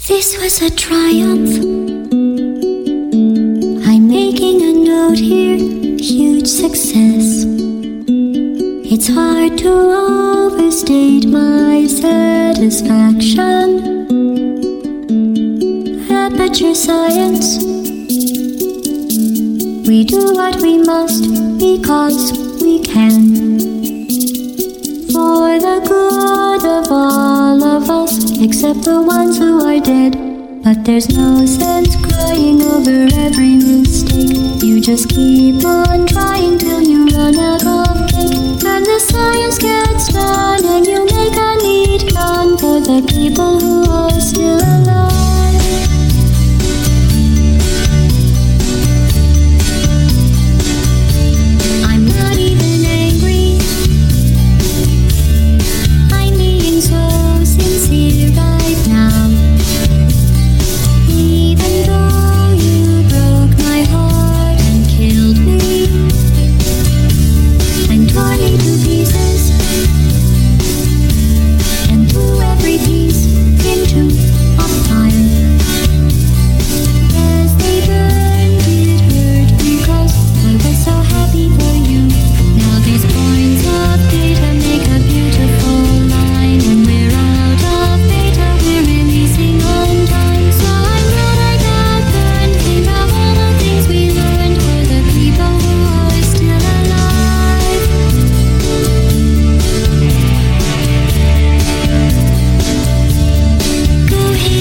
This was a triumph. I'm making a note here, huge success. It's hard to overstate my satisfaction. Aperture science. We do what we must because we can. For the good of all of us, except the ones who are dead. But there's no sense crying over every mistake. You just keep on trying till you run out of cake. And the science gets done and you make a neat gun for the people who are still alive.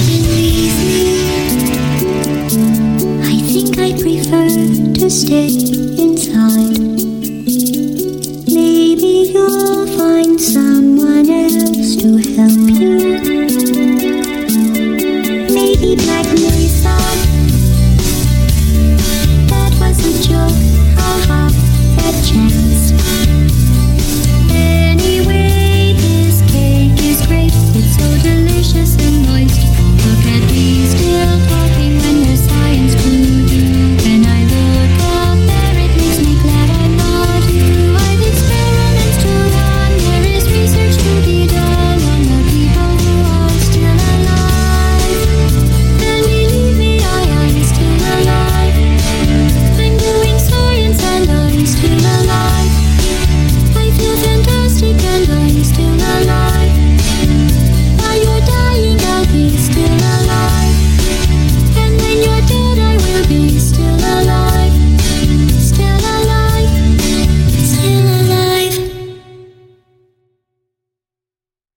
Stay.